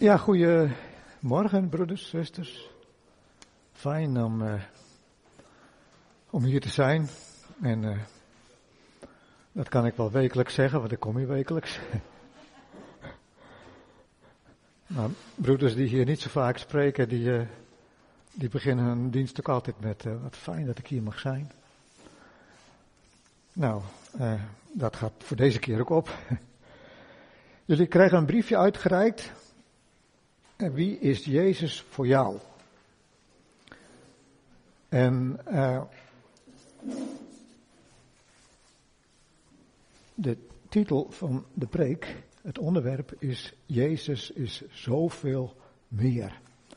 Ja, goedemorgen broeders, zusters. Fijn om hier te zijn. En dat kan ik wel wekelijks zeggen, want ik kom hier wekelijks. Maar broeders die hier niet zo vaak spreken, die beginnen hun dienst ook altijd met wat fijn dat ik hier mag zijn. Nou, dat gaat voor deze keer ook op. Jullie krijgen een briefje uitgereikt. En wie is Jezus voor jou? En de titel van de preek, het onderwerp is Jezus is zoveel meer.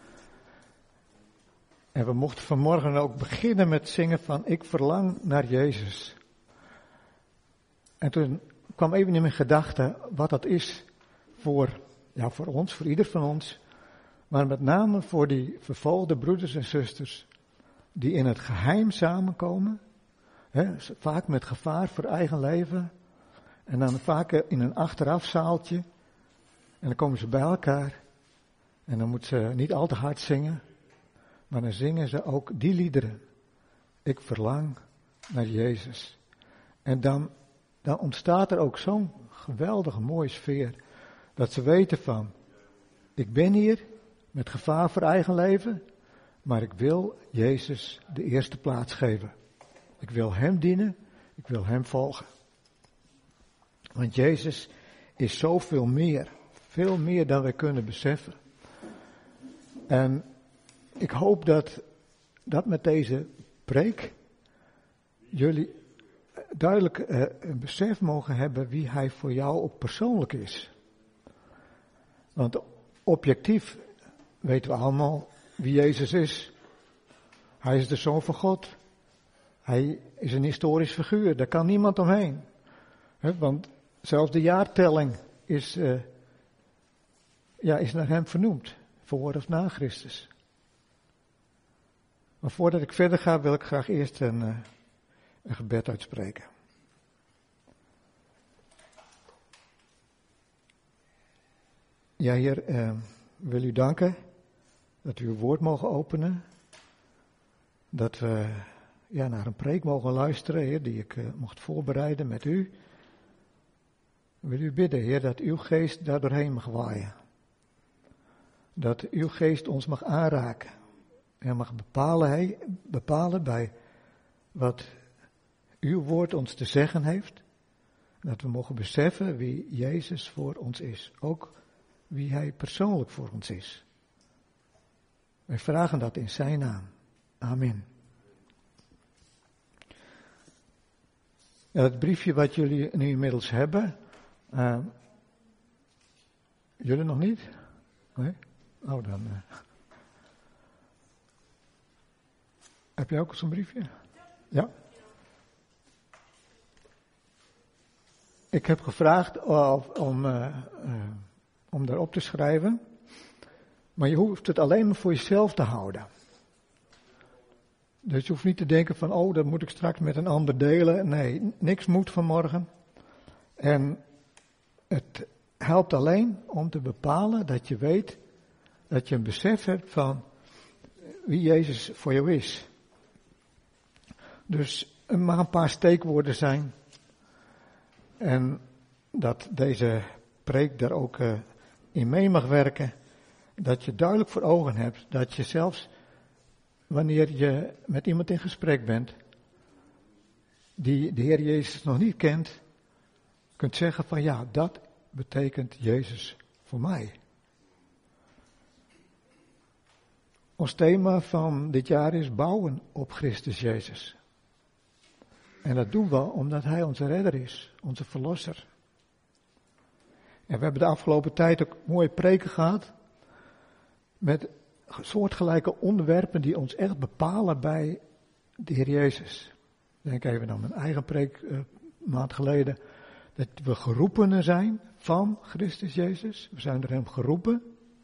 En we mochten vanmorgen ook beginnen met zingen van ik verlang naar Jezus. En toen kwam even in mijn gedachten wat dat is voor ons, voor ieder van ons. Maar met name voor die vervolgde broeders en zusters die in het geheim samenkomen. Vaak met gevaar voor eigen leven. En dan vaak in een achterafzaaltje. En dan komen ze bij elkaar. En dan moeten ze niet al te hard zingen. Maar dan zingen ze ook die liederen. Ik verlang naar Jezus. En dan ontstaat er ook zo'n geweldige mooie sfeer. Dat ze weten van, ik ben hier met gevaar voor eigen leven. Maar ik wil Jezus de eerste plaats geven. Ik wil Hem dienen. Ik wil Hem volgen. Want Jezus is zoveel meer. Veel meer dan wij kunnen beseffen. En ik hoop dat met deze preek jullie duidelijk een besef mogen hebben wie Hij voor jou ook persoonlijk is. Want objectief weten we allemaal wie Jezus is. Hij is de Zoon van God. Hij is een historisch figuur, daar kan niemand omheen. Want zelfs de jaartelling is naar Hem vernoemd, voor of na Christus. Maar voordat ik verder ga, wil ik graag eerst een gebed uitspreken. Ja, Heer, wil U danken dat we uw woord mogen openen. Dat we naar een preek mogen luisteren, Heer, die ik mocht voorbereiden met U. Wil U bidden, Heer, dat uw geest daar doorheen mag waaien. Dat uw geest ons mag aanraken. En mag bepalen bij wat uw woord ons te zeggen heeft. Dat we mogen beseffen wie Jezus voor ons is. Ook wie Hij persoonlijk voor ons is. Wij vragen dat in zijn naam. Amen. Ja, het briefje wat jullie nu inmiddels hebben. Jullie nog niet? Nee? Oh, dan. Heb jij ook zo'n briefje? Ja? Ik heb gevraagd om daarop te schrijven. Maar je hoeft het alleen maar voor jezelf te houden. Dus je hoeft niet te denken van, dat moet ik straks met een ander delen. Nee, niks moet vanmorgen. En het helpt alleen om te bepalen dat je weet, dat je een besef hebt van wie Jezus voor jou is. Dus er mag een paar steekwoorden zijn. En dat deze preek daar ook in mee mag werken. Dat je duidelijk voor ogen hebt dat je zelfs wanneer je met iemand in gesprek bent, die de Heer Jezus nog niet kent, kunt zeggen van dat betekent Jezus voor mij. Ons thema van dit jaar is bouwen op Christus Jezus. En dat doen we omdat Hij onze redder is, onze verlosser. En we hebben de afgelopen tijd ook mooie preken gehad met soortgelijke onderwerpen die ons echt bepalen bij de Heer Jezus. Denk even aan mijn eigen preek maand geleden. Dat we geroepenen zijn van Christus Jezus. We zijn door Hem geroepen.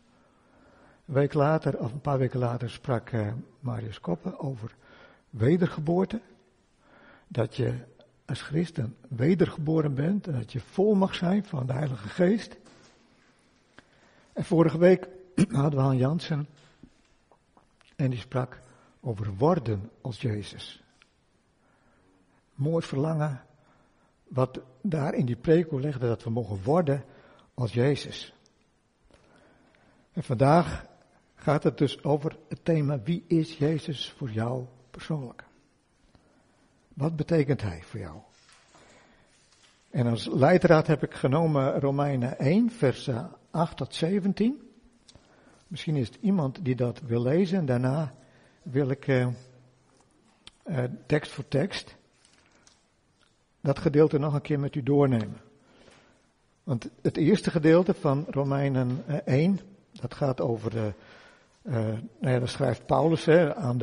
Een paar weken later sprak Marius Koppen over wedergeboorte. Dat je als christen wedergeboren bent en dat je vol mag zijn van de Heilige Geest. En vorige week hadden we Han Jansen en die sprak over worden als Jezus. Mooi verlangen wat daar in die preek legde, dat we mogen worden als Jezus. En vandaag gaat het dus over het thema: wie is Jezus voor jou persoonlijk? Wat betekent hij voor jou? En als leidraad heb ik genomen Romeinen 1, vers 8 tot 17. Misschien is het iemand die dat wil lezen. En daarna wil ik tekst voor tekst dat gedeelte nog een keer met u doornemen. Want het eerste gedeelte van Romeinen 1, dat gaat over dat schrijft Paulus aan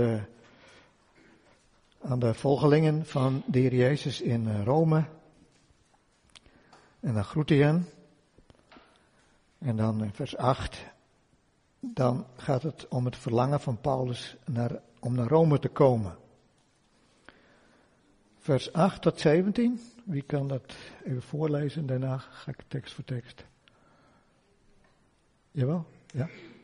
de volgelingen van de Heer Jezus in Rome. En dan groet hij hen. En dan in vers 8, dan gaat het om het verlangen van Paulus om naar Rome te komen. Vers 8 tot 17, wie kan dat even voorlezen? Daarna ga ik tekst voor tekst. Jawel? Ja?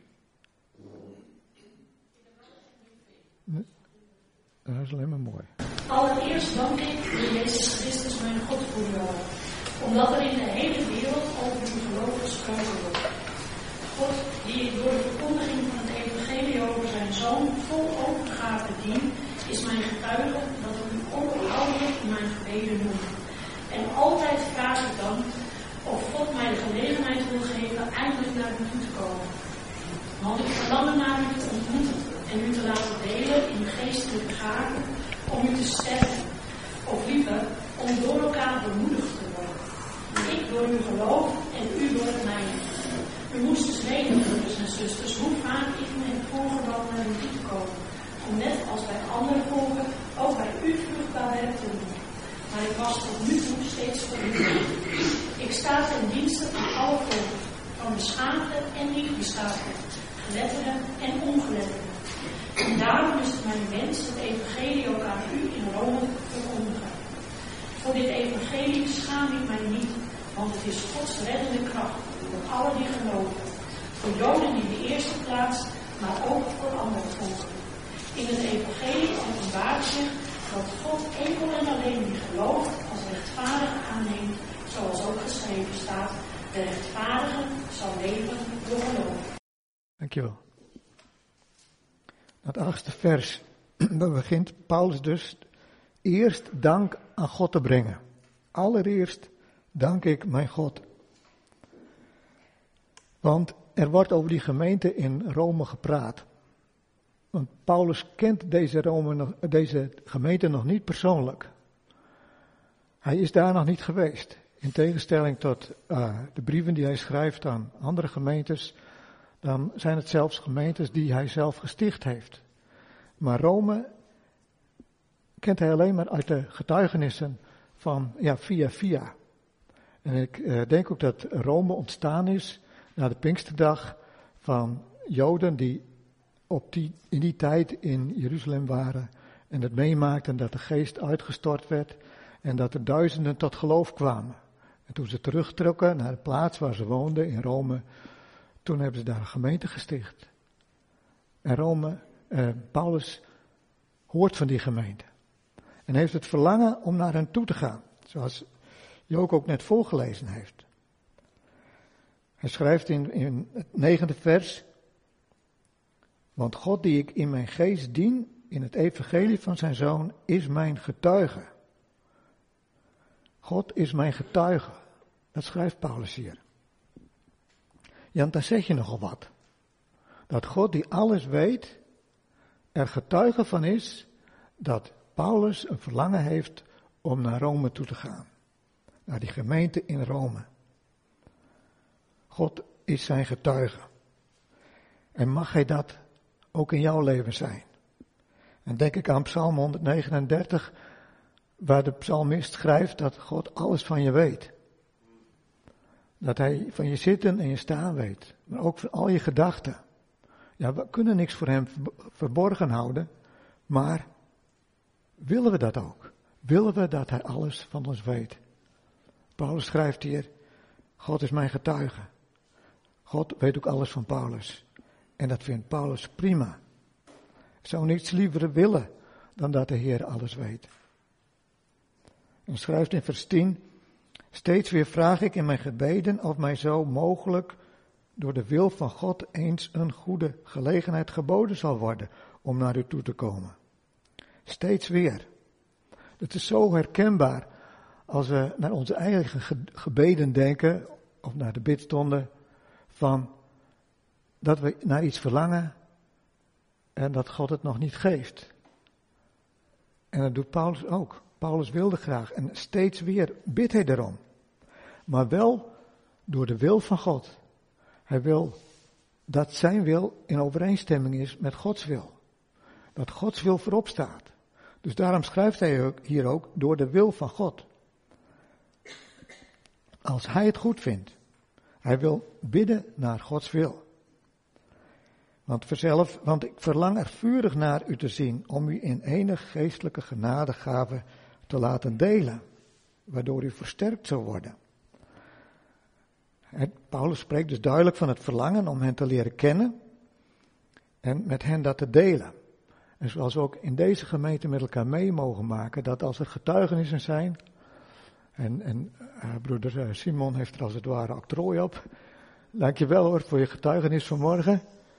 Nee. Dat is alleen maar mooi. Allereerst dank ik de Jezus Christus mijn God voor jou, omdat er in de hele wereld over uw geloof gesproken wordt. God, die ik door de verkondiging van het evangelie over zijn Zoon vol overgave dien, is mijn getuige dat ik u onophoudelijk in mijn gebeden noem. En altijd vraag ik dan of God mij de gelegenheid wil geven eindelijk naar u toe te komen. Want ik verlang naar u te ontmoeten en u te laten delen in geestelijke gaven om u te sterken, of liever om door elkaar bemoedigd te worden. Ik door uw geloof en u door het mijne. U moest dus weten, broeders en zusters, hoe vaak ik me heb voorgenomen naar u toe te komen, om net als bij andere volken ook bij u vruchtbaar werk te doen. Maar ik was tot nu toe steeds voor u. Ik sta ten dienste van alle volken, van beschaafde en niet-beschaafde, geletterden en ongeletterden. En daarom is het mijn wens het evangelie ook aan u in Rome te verkondigen. Voor dit evangelie schaam ik mij niet, want het is Gods reddende kracht voor alle die geloven. Voor Joden in de eerste plaats, maar ook voor andere volken. In het evangelie openbaart zich dat God enkel en alleen die gelooft als rechtvaardige aanneemt, zoals ook geschreven staat: de rechtvaardige zal leven door geloof. Dankjewel. Het 8e vers, dan begint Paulus dus eerst dank aan God te brengen. Allereerst dank ik mijn God. Want er wordt over die gemeente in Rome gepraat. Want Paulus kent deze gemeente nog niet persoonlijk. Hij is daar nog niet geweest. In tegenstelling tot de brieven die hij schrijft aan andere gemeentes, dan zijn het zelfs gemeentes die hij zelf gesticht heeft. Maar Rome kent hij alleen maar uit de getuigenissen van via. En ik denk ook dat Rome ontstaan is na de Pinksterdag van Joden die in die tijd in Jeruzalem waren en het meemaakten dat de geest uitgestort werd en dat er duizenden tot geloof kwamen. En toen ze terugtrokken naar de plaats waar ze woonden in Rome, toen hebben ze daar een gemeente gesticht. En Paulus hoort van die gemeente. En heeft het verlangen om naar hen toe te gaan. Zoals Jook ook net voorgelezen heeft. Hij schrijft in het 9e vers. Want God die ik in mijn geest dien, in het evangelie van zijn Zoon, is mijn getuige. God is mijn getuige. Dat schrijft Paulus hier. Ja, want dan zeg je nogal wat. Dat God die alles weet, er getuige van is dat Paulus een verlangen heeft om naar Rome toe te gaan. Naar die gemeente in Rome. God is zijn getuige. En mag hij dat ook in jouw leven zijn? En denk ik aan Psalm 139, waar de psalmist schrijft dat God alles van je weet. Dat hij van je zitten en je staan weet. Maar ook van al je gedachten. Ja, we kunnen niks voor hem verborgen houden. Maar willen we dat ook? Willen we dat hij alles van ons weet? Paulus schrijft hier, God is mijn getuige. God weet ook alles van Paulus. En dat vindt Paulus prima. Hij zou niets liever willen dan dat de Heer alles weet. En schrijft in vers 10, steeds weer vraag ik in mijn gebeden of mij zo mogelijk door de wil van God eens een goede gelegenheid geboden zal worden om naar u toe te komen. Steeds weer. Het is zo herkenbaar als we naar onze eigen gebeden denken, of naar de bidstonden, van dat we naar iets verlangen en dat God het nog niet geeft. En dat doet Paulus ook. Paulus wilde graag en steeds weer bidt hij erom. Maar wel door de wil van God. Hij wil dat zijn wil in overeenstemming is met Gods wil. Dat Gods wil voorop staat. Dus daarom schrijft hij hier ook door de wil van God. Als hij het goed vindt. Hij wil bidden naar Gods wil. Want ik verlang er vurig naar u te zien om u in enig geestelijke genadegave te laten delen. Waardoor u versterkt zal worden. Paulus spreekt dus duidelijk van het verlangen om hen te leren kennen. En met hen dat te delen. En zoals we ook in deze gemeente met elkaar mee mogen maken, dat als er getuigenissen zijn, en broeder Simon heeft er als het ware octrooi op, dankjewel hoor voor je getuigenis vanmorgen,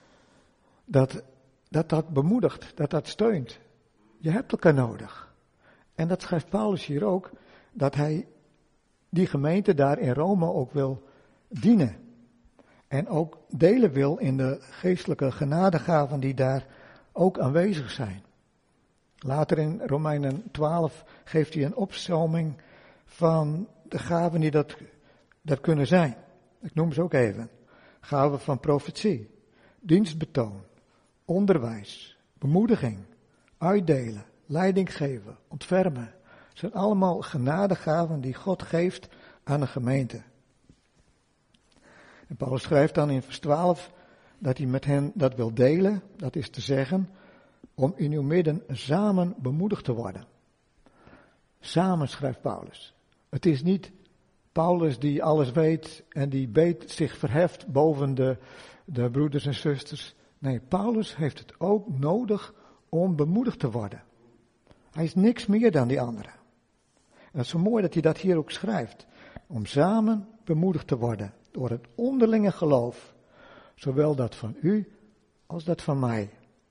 dat bemoedigt, dat steunt. Je hebt elkaar nodig. En dat schrijft Paulus hier ook, dat hij die gemeente daar in Rome ook wil dienen. En ook delen wil in de geestelijke genadegaven die daar ook aanwezig zijn. Later in Romeinen 12 geeft hij een opsomming van de gaven die dat kunnen zijn. Ik noem ze ook even. Gaven van profetie, dienstbetoon, onderwijs, bemoediging, uitdelen, leiding geven, ontfermen. Het zijn allemaal genadegaven die God geeft aan een gemeente. En Paulus schrijft dan in vers 12 dat hij met hen dat wil delen, dat is te zeggen, om in uw midden samen bemoedigd te worden. Samen, schrijft Paulus. Het is niet Paulus die alles weet en die zich verheft boven de broeders en zusters. Nee, Paulus heeft het ook nodig om bemoedigd te worden. Hij is niks meer dan die anderen. En dat is zo mooi dat hij dat hier ook schrijft. Om samen bemoedigd te worden door het onderlinge geloof. Zowel dat van u als dat van mij.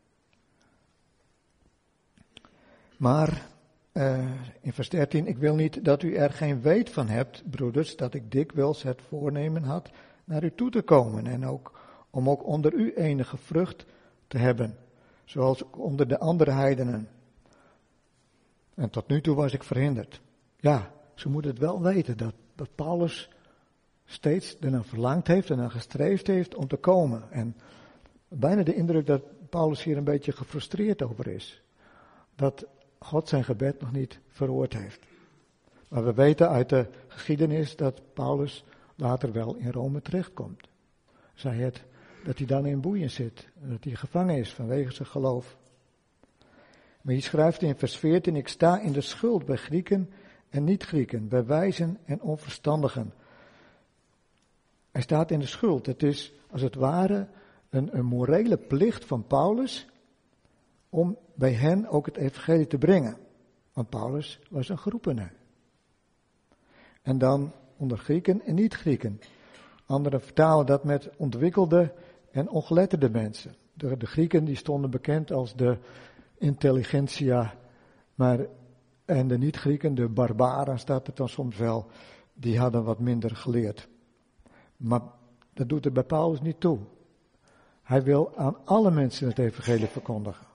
Maar in vers 13, ik wil niet dat u er geen weet van hebt, broeders, dat ik dikwijls het voornemen had naar u toe te komen. En ook om ook onder u enige vrucht te hebben, zoals onder de andere heidenen. En tot nu toe was ik verhinderd. Ja, ze moeten het wel weten dat Paulus steeds ernaar verlangd heeft en naar gestreefd heeft om te komen. En bijna de indruk dat Paulus hier een beetje gefrustreerd over is. Dat God zijn gebed nog niet verhoord heeft. Maar we weten uit de geschiedenis dat Paulus later wel in Rome terechtkomt. Zij het dat hij dan in boeien zit. En dat hij gevangen is vanwege zijn geloof. Maar hier schrijft hij in vers 14. Ik sta in de schuld bij Grieken en niet-Grieken. Bij wijzen en onverstandigen. Hij staat in de schuld. Het is als het ware een morele plicht van Paulus om bij hen ook het evangelie te brengen. Want Paulus was een geroepene. En dan onder Grieken en niet-Grieken. Anderen vertalen dat met ontwikkelde en ongeletterde mensen. De Grieken die stonden bekend als de intelligentsia, en de niet-Grieken, de barbaren staat het dan soms wel, die hadden wat minder geleerd. Maar dat doet er bij Paulus niet toe. Hij wil aan alle mensen het evangelie verkondigen.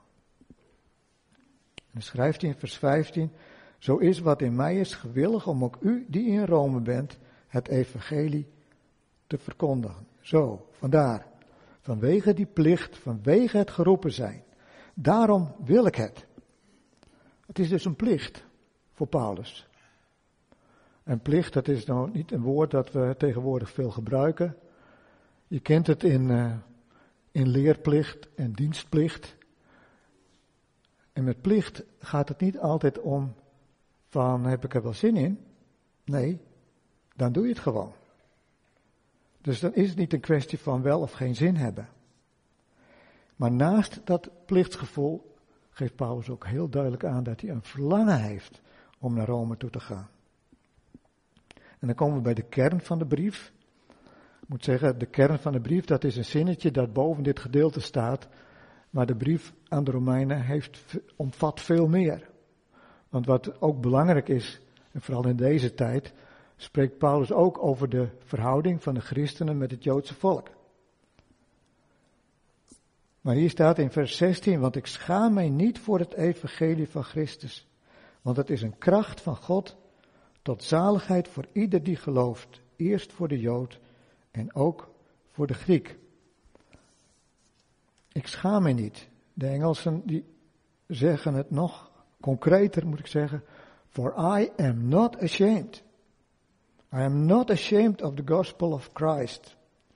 En schrijft hij in vers 15, zo is wat in mij is gewillig om ook u die in Rome bent, het evangelie te verkondigen. Zo, vandaar, vanwege die plicht, vanwege het geroepen zijn. Daarom wil ik het. Het is dus een plicht voor Paulus. En plicht, dat is nou niet een woord dat we tegenwoordig veel gebruiken. Je kent het in leerplicht en dienstplicht. En met plicht gaat het niet altijd om van heb ik er wel zin in? Nee, dan doe je het gewoon. Dus dan is het niet een kwestie van wel of geen zin hebben. Maar naast dat plichtsgevoel geeft Paulus ook heel duidelijk aan dat hij een verlangen heeft om naar Rome toe te gaan. En dan komen we bij de kern van de brief. Ik moet zeggen, de kern van de brief, dat is een zinnetje dat boven dit gedeelte staat. Maar de brief aan de Romeinen omvat veel meer. Want wat ook belangrijk is, en vooral in deze tijd, spreekt Paulus ook over de verhouding van de christenen met het Joodse volk. Maar hier staat in vers 16, want ik schaam mij niet voor het evangelie van Christus. Want het is een kracht van God tot zaligheid voor ieder die gelooft. Eerst voor de Jood en ook voor de Griek. Ik schaam mij niet. De Engelsen die zeggen het nog concreter, moet ik zeggen. For I am not ashamed. I am not ashamed of the gospel of Christ.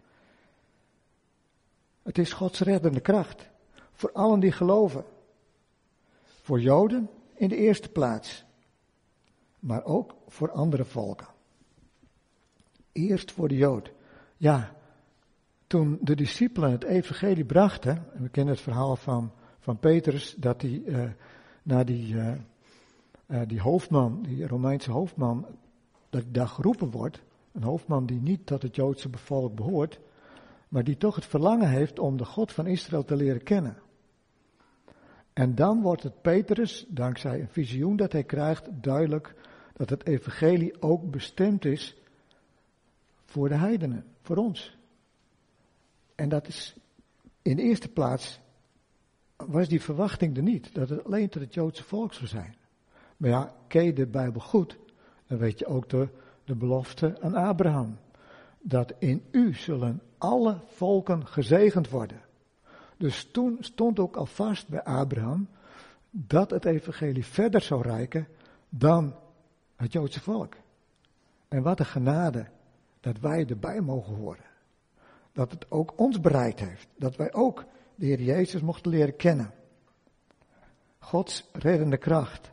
Het is Gods reddende kracht. Voor allen die geloven. Voor Joden in de eerste plaats. Maar ook voor andere volken. Eerst voor de Jood. Ja, toen de discipelen het evangelie brachten. En we kennen het verhaal van Petrus. Dat hij naar die hoofdman, die Romeinse hoofdman. Dat hij daar geroepen wordt. Een hoofdman die niet tot het Joodse volk behoort. Maar die toch het verlangen heeft om de God van Israël te leren kennen. En dan wordt het Petrus, dankzij een visioen dat hij krijgt, duidelijk dat het evangelie ook bestemd is voor de heidenen, voor ons. En dat is in de eerste plaats, was die verwachting er niet, dat het alleen tot het Joodse volk zou zijn. Maar ja, ken je de Bijbel goed, dan weet je ook de belofte aan Abraham. Dat in u zullen alle volken gezegend worden. Dus toen stond ook al vast bij Abraham dat het evangelie verder zou reiken dan het Joodse volk. En wat een genade dat wij erbij mogen horen. Dat het ook ons bereikt heeft. Dat wij ook de Heer Jezus mochten leren kennen. Gods reddende kracht.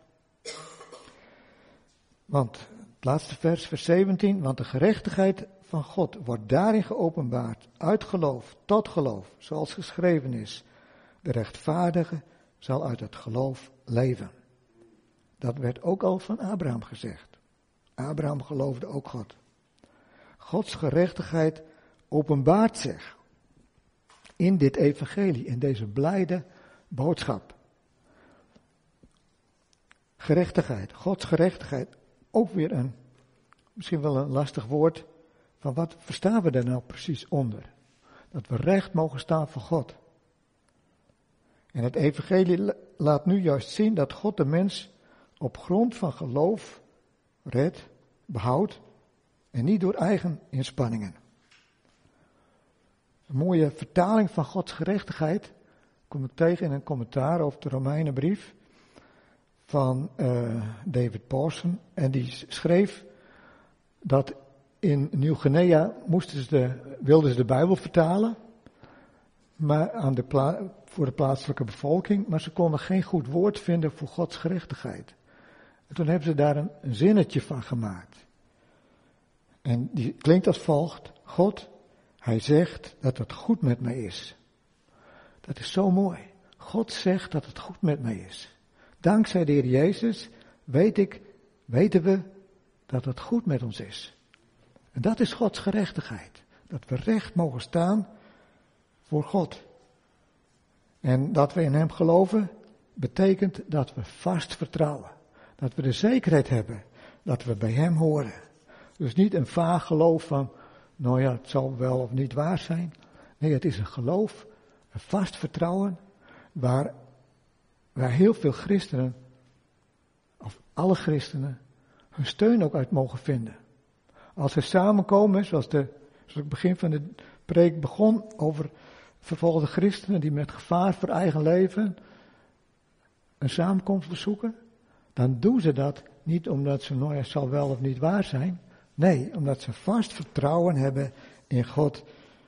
Want het laatste vers 17. Want de gerechtigheid van God wordt daarin geopenbaard. Uit geloof tot geloof. Zoals geschreven is. De rechtvaardige zal uit het geloof leven. Dat werd ook al van Abraham gezegd. Abraham geloofde ook God. Gods gerechtigheid openbaart zich in dit evangelie, in deze blijde boodschap. Gerechtigheid, Gods gerechtigheid, ook weer misschien wel een lastig woord, van wat verstaan we daar nou precies onder? Dat we recht mogen staan voor God. En het evangelie laat nu juist zien dat God de mens op grond van geloof redt, behoudt en niet door eigen inspanningen. Een mooie vertaling van Gods gerechtigheid kom ik tegen in een commentaar over de Romeinenbrief van David Pawson. En die schreef dat in Nieuw-Guinea wilden ze de Bijbel vertalen, maar voor de plaatselijke bevolking, maar ze konden geen goed woord vinden voor Gods gerechtigheid. En toen hebben ze daar een zinnetje van gemaakt. En die klinkt als volgt: God, hij zegt dat het goed met mij is. Dat is zo mooi. God zegt dat het goed met mij is. Dankzij de Heer Jezus weten we dat het goed met ons is. En dat is Gods gerechtigheid. Dat we recht mogen staan voor God. En dat we in Hem geloven, betekent dat we vast vertrouwen. Dat we de zekerheid hebben dat we bij Hem horen. Dus niet een vaag geloof van, nou ja, het zal wel of niet waar zijn. Nee, het is een geloof, een vast vertrouwen, waar heel veel christenen, of alle christenen, hun steun ook uit mogen vinden. Als ze samenkomen, zoals het begin van de preek begon, over vervolgde christenen die met gevaar voor eigen leven een samenkomst bezoeken, dan doen ze dat niet omdat ze, nou ja, het zal wel of niet waar zijn. Nee, omdat ze vast vertrouwen hebben in God.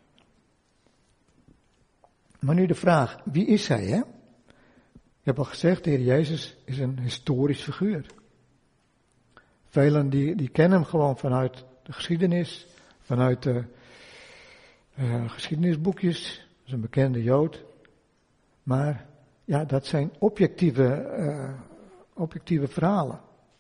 Maar nu de vraag, wie is Hij, hè? Ik heb al gezegd, de Heer Jezus is een historisch figuur. Velen die kennen Hem gewoon vanuit de geschiedenis, vanuit geschiedenisboekjes, dat is een bekende Jood. Maar ja, dat zijn objectieve verhalen.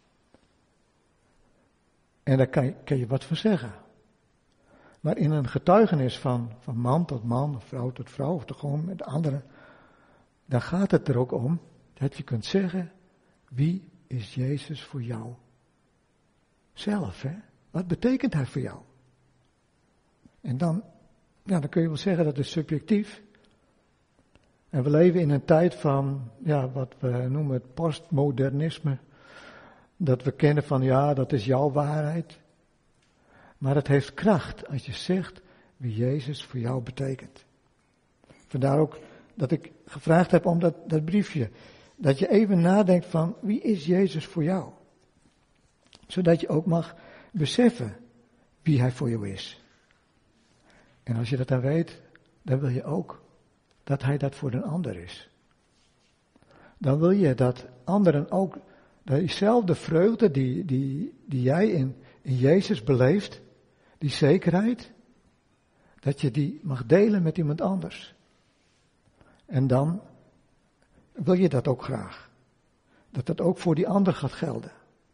En daar kan je wat van zeggen. Maar in een getuigenis van man tot man, of vrouw tot vrouw, of gewoon met anderen, dan gaat het er ook om dat je kunt zeggen, wie is Jezus voor jou? Zelf, hè? Wat betekent hij voor jou? En dan kun je wel zeggen dat is subjectief. En we leven in een tijd van, wat we noemen het postmodernisme. Dat we kennen van, dat is jouw waarheid. Maar het heeft kracht als je zegt wie Jezus voor jou betekent. Vandaar ook dat ik gevraagd heb om dat briefje. Dat je even nadenkt van, wie is Jezus voor jou? Zodat je ook mag beseffen wie hij voor jou is. En als je dat dan weet, dan wil je ook dat hij dat voor een ander is. Dan wil je dat anderen ook diezelfde vreugde die jij in Jezus beleeft, die zekerheid, dat je die mag delen met iemand anders. En dan wil je dat ook graag. Dat dat ook voor die ander gaat gelden.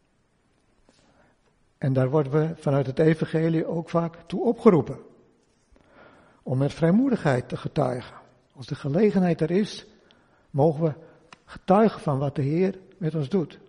En daar worden we vanuit het evangelie ook vaak toe opgeroepen. Om met vrijmoedigheid te getuigen. Als de gelegenheid er is, mogen we getuigen van wat de Heer met ons doet.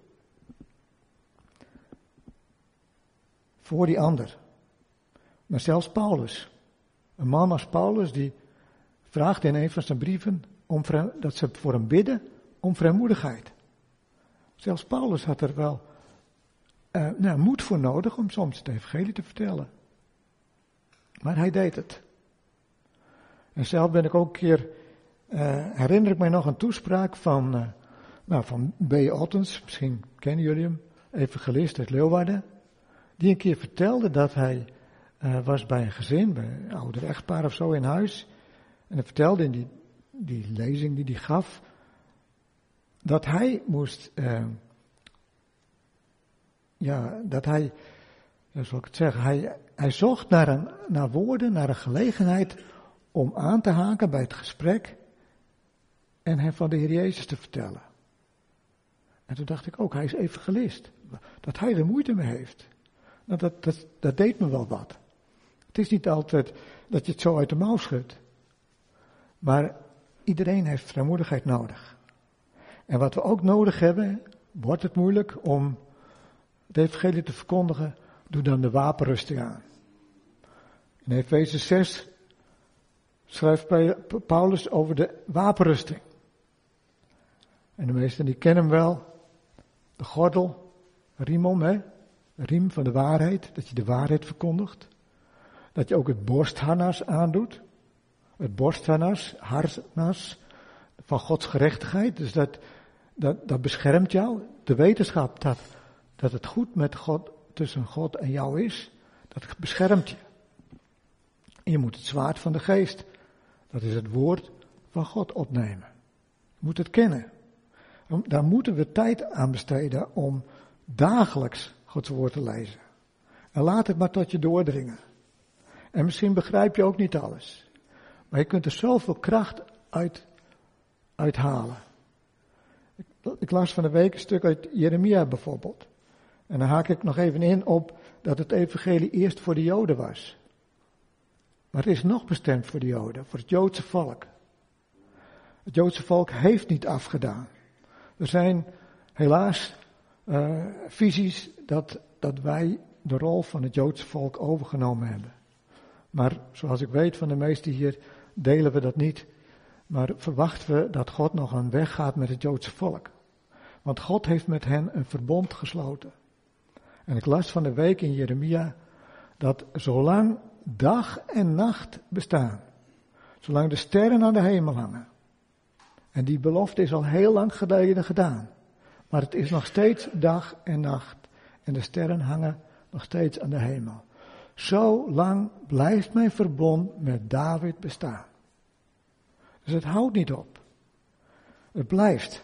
Voor die ander. Maar zelfs Paulus. Een man als Paulus die vraagt in een van zijn brieven dat ze voor hem bidden om vrijmoedigheid. Zelfs Paulus had er wel moed voor nodig om soms het evangelie te vertellen. Maar hij deed het. En zelf ben ik ook een keer, herinner ik mij nog een toespraak van B. Ottens, misschien kennen jullie hem, evangelist uit Leeuwarden, die een keer vertelde dat hij was bij een gezin, bij een ouder echtpaar of zo in huis, en hij vertelde in die lezing die hij gaf, dat hij moest, hij zocht naar woorden, naar een gelegenheid om aan te haken bij het gesprek en hem van de Heer Jezus te vertellen. En toen dacht ik ook, hij is evangelist. Dat hij er moeite mee heeft. Nou, dat deed me wel wat. Het is niet altijd dat je het zo uit de mouw schudt. Maar iedereen heeft vrijmoedigheid nodig. En wat we ook nodig hebben, wordt het moeilijk om het evangelie te verkondigen, doe dan de wapenrusting aan. In Efeze 6 schrijft Paulus over de wapenrusting. En de meesten die kennen hem wel. De gordel, riemom, de riem van de waarheid, dat je de waarheid verkondigt. Dat je ook het borstharnas aandoet. Het borstharnas van Gods gerechtigheid. Dus dat beschermt jou. De wetenschap dat het goed met God, tussen God en jou is, dat beschermt je. En je moet het zwaard van de geest, dat is het woord van God, opnemen. Je moet het kennen. Daar moeten we tijd aan besteden om dagelijks Gods woord te lezen. En laat het maar tot je doordringen. En misschien begrijp je ook niet alles. Maar je kunt er zoveel kracht uit halen. Ik las van de week een stuk uit Jeremia bijvoorbeeld. En dan haak ik nog even in op dat het evangelie eerst voor de Joden was. Maar het is nog bestemd voor de Joden, voor het Joodse volk. Het Joodse volk heeft niet afgedaan. Er zijn helaas visies dat wij de rol van het Joodse volk overgenomen hebben. Maar zoals ik weet van de meesten hier, delen we dat niet. Maar verwachten we dat God nog een weg gaat met het Joodse volk. Want God heeft met hen een verbond gesloten. En ik las van de week in Jeremia dat zolang dag en nacht bestaan, zolang de sterren aan de hemel hangen, en die belofte is al heel lang geleden gedaan, maar het is nog steeds dag en nacht en de sterren hangen nog steeds aan de hemel. Zo lang blijft mijn verbond met David bestaan. Dus het houdt niet op. Het blijft.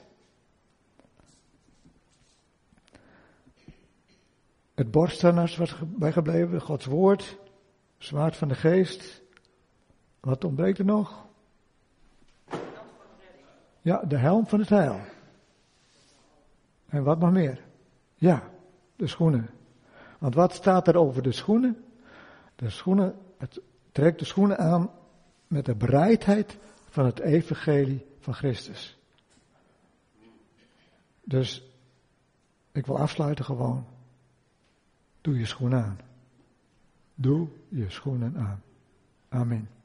Het borstharnas was bijgebleven, Gods woord, zwaard van de geest. Wat ontbreekt er nog? Ja, de helm van het heil. En wat nog meer? Ja, de schoenen. Want wat staat er over de schoenen? De schoenen, het trekt de schoenen aan met de bereidheid van het evangelie van Christus. Dus ik wil afsluiten gewoon. Doe je schoenen aan. Doe je schoenen aan. Amen.